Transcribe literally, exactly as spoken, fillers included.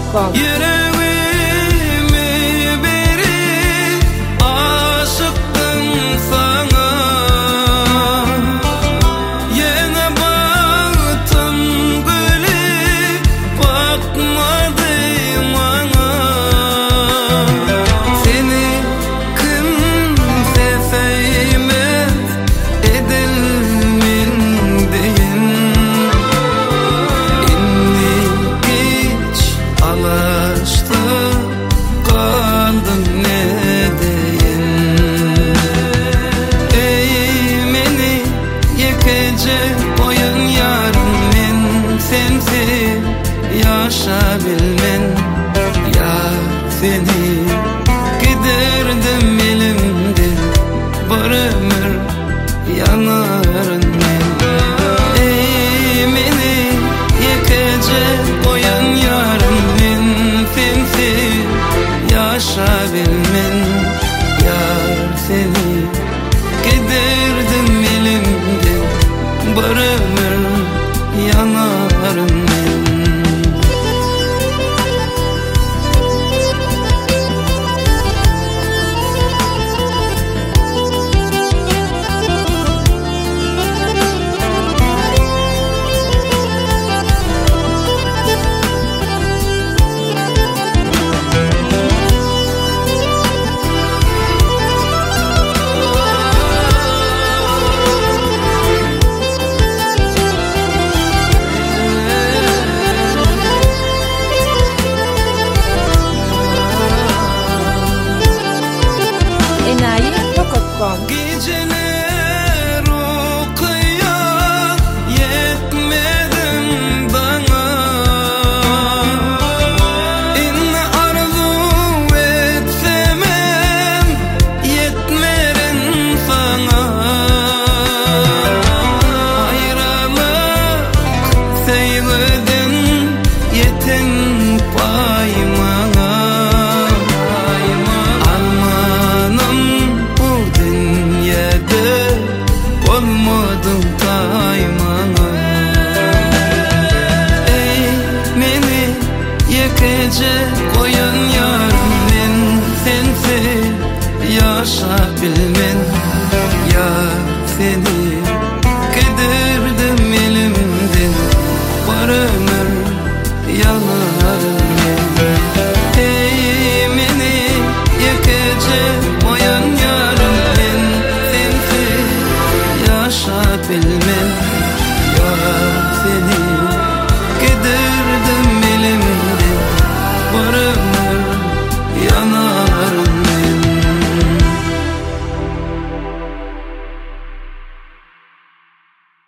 com. Yaşa bilmen ya seni giderdim elimden bir ömür yanarın men. Ey meni yekece koyan yarım men sensiz yaşa bilmen ya seni giderdim elimden bir ömür yanarın men. Geceler okuyan yetmedin bana, İnne arzu etsem yetmerin sana. Ayrılık sevdin yeten paymana. Olmadım daymana. Ey meni yekece koyan yarım men sensiz yaşa bilmen ya seni giderdim elimden bir ömür yanarım men. Ey meni yekece koyan yarım men sensiz yaşa bilmen ya seni giderdim